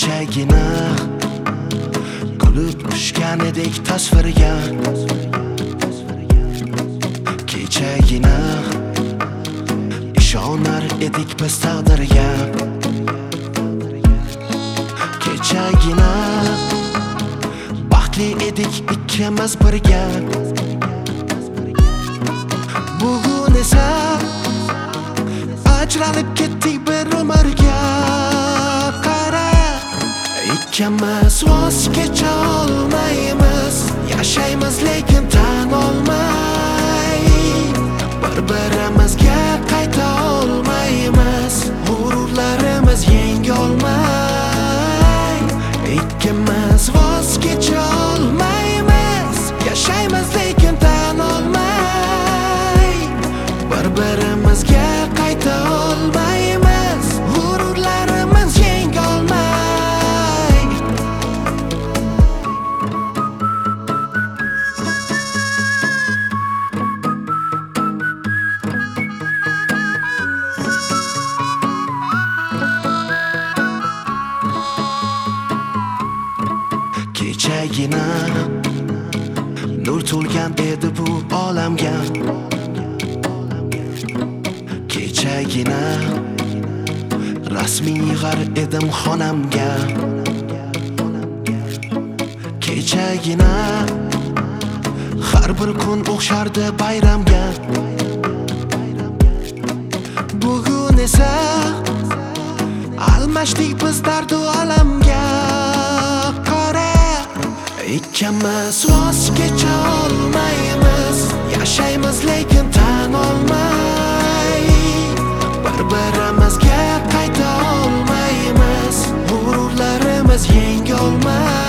Kechagina kulib tushgan edik tasvirga. Kechagina ishonar edik biz taqdirga. Kechagina baxtli edik ikkimiz birga. Bugun esa ajralib ketdik bir umrga. Qara, ikkimiz voz kecha olmaymiz, yashaymiz lekin tan olmay. Bir-birimizga qayta olmaymiz, g'ururlarimiz yengolmay. Ikkimiz voz kecha olmaymiz, yashaymiz lekin tan olmay. Bir-birimizga qayta olmaymiz, g'ururlarimiz yengolmay. Kechagina nur to'lgan edi bu olamga. Kechagina rasmiy yig'ar edim xonamga. Kechagina har bir kun o'xshardi bayramga. Bugun esa almashdik biz dardu alamga. Qara, ikkimiz voz kecha olmaymiz, yashaymiz lekin tan olmay. Bir-birimizga qayta olmaymiz, g'ururlarimiz yengolmay.